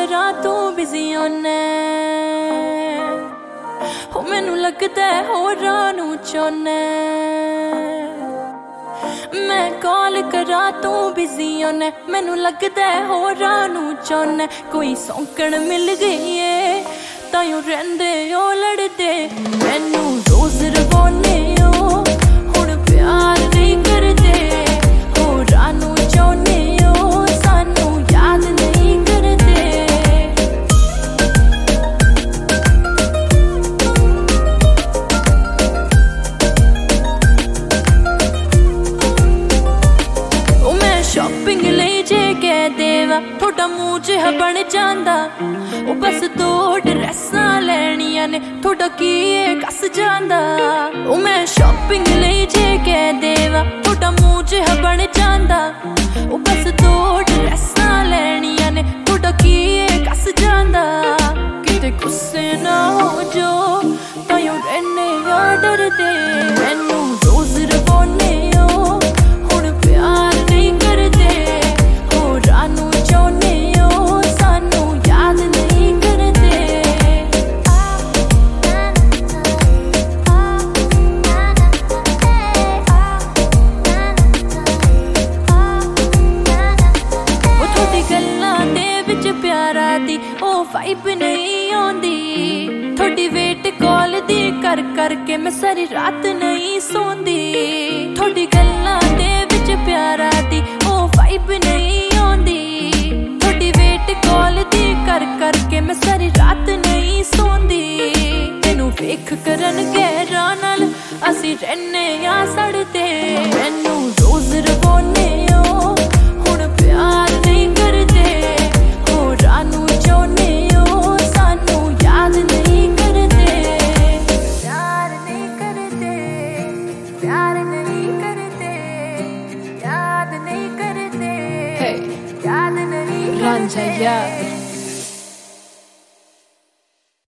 करा तू बिजी होने हो, मैनू लगदा है होरां नू चाहुन्ने। मैं कॉल करा तू बिजी होने, मैनू लगदा है होरां नू चाहुन्ने। कोई सौंकण मिल गई है ताइयों रहिंदे ओ लड़दे, मैनू रोज रवाने ओ हुण प्यार नहीं करदे। होरां नू चाहुन्ने ओ सानू याद नहीं करदे। ओ मैं शॉपिंग लई जे कह देवा थोड़ा मूंह जिहा बन जांदा। ओ बस दो ड्रेसां लैणियां ने थोड़ा की कस जांदा। ओ मैं शॉपिंग लई जे कह देवा थोड़ा मूंह जिहा बन जांदा। ओ बस दो ड्रेसां लैणियां ने थोड़ा की कस जांदा। किते गुस्से ना हो जो ताइयों रहने या डरदे, मैनू रोज रवाने ओ हुण प्यार नहीं करदे। होरां नू चाहुन्ने ओ सानू याद नहीं करदे। ओ थोड़ी गल्लां दे विच प्यारा दी ओ वाइब नहीं आउंदी। थोड़ी वेट कॉल दी कर करके मैं सारी रात नहीं सोंदी। थोड़ी गल्लां दे विच प्यारा दी ओ वाइब नहीं आउंदी। थोड़ी वेट कॉल दी कर करके मैं सारी रात नहीं सोंदी। तैनू वेख करन गैरां नाल असीं रहने आ सड़दे, मैनू रोज रवाने ओ हुण प्यार नहीं करदे। होरां नू चाहुन्ने ओ सानू याद नहीं करदे। प्यार नहीं करदे, प्यार नहीं करदे, याद नहीं करदे, याद नहीं करदे।